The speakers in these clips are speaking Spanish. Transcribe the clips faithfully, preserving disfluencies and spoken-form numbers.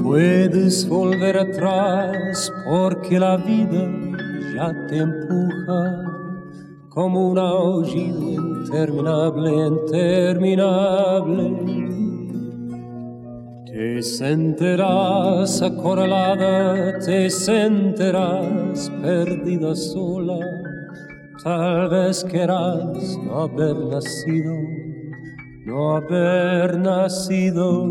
puedes volver atrás porque la vida ya te empuja como un aullido interminable, interminable. Te sentirás acorralada, te sentirás perdida sola. Tal vez querrás no haber nacido, no haber nacido.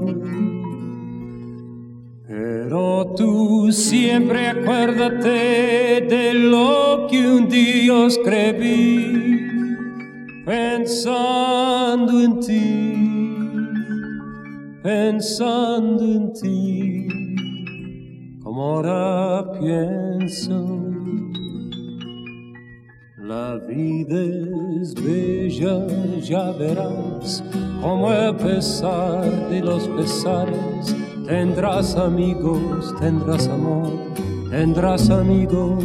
Pero tú siempre acuérdate de lo que un día escribí, pensando en ti, pensando en ti, como ahora pienso. La vida es bella, ya verás, como a pesar de los pesares, tendrás amigos, tendrás amor, tendrás amigos.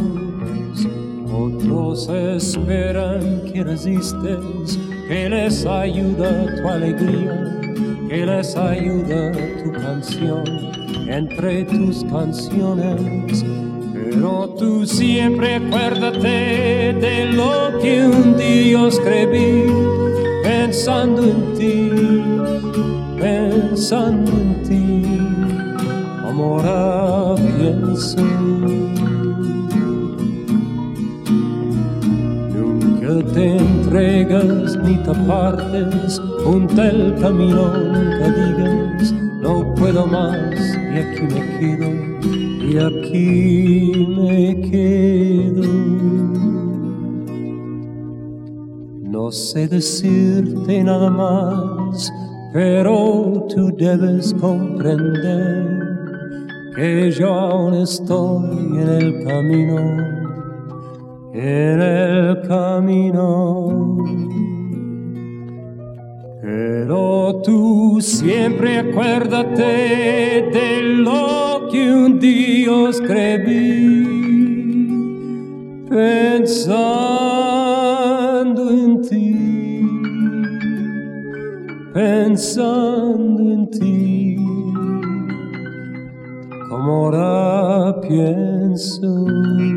Otros esperan que resistes, que les ayuda tu alegría, que les ayuda tu canción entre tus canciones. Pero tú siempre acuérdate de lo que un día escribí, pensando en ti, pensando en ti, como ahora pienso. Nunca te entregas ni te apartes, junta el camino, nunca digas, no puedo más y aquí me quedo. Y aquí me quedo. No sé decirte nada más, pero tú debes comprender que yo aún estoy en el camino, en el camino. Pero tú siempre acuérdate de lo que un día escribí, pensando en ti, pensando en ti, como ahora pienso.